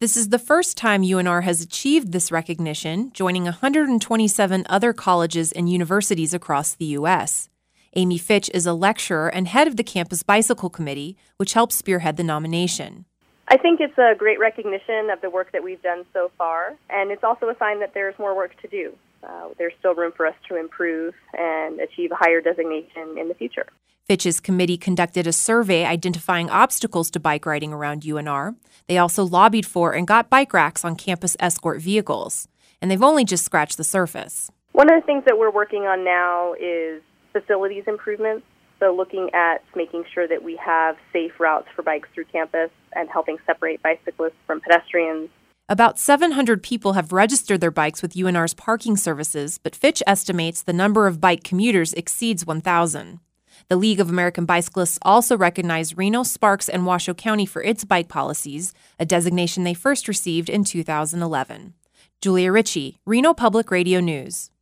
This is the first time UNR has achieved this recognition, joining 127 other colleges and universities across the U.S. Amy Fitch is a lecturer and head of the Campus Bicycle Committee, which helps spearhead the nomination. I think it's a great recognition of the work that we've done so far, and it's also a sign that there's more work to do. There's still room for us to improve and achieve a higher designation in the future. Fitch's committee conducted a survey identifying obstacles to bike riding around UNR. They also lobbied for and got bike racks on campus escort vehicles, and they've only just scratched the surface. One of the things that we're working on now is facilities improvements, so looking at making sure that we have safe routes for bikes through campus and helping separate bicyclists from pedestrians. About 700 people have registered their bikes with UNR's parking services, but Fitch estimates the number of bike commuters exceeds 1,000. The League of American Bicyclists also recognized Reno, Sparks, and Washoe County for its bike policies, a designation they first received in 2011. Julia Ritchie, Reno Public Radio News.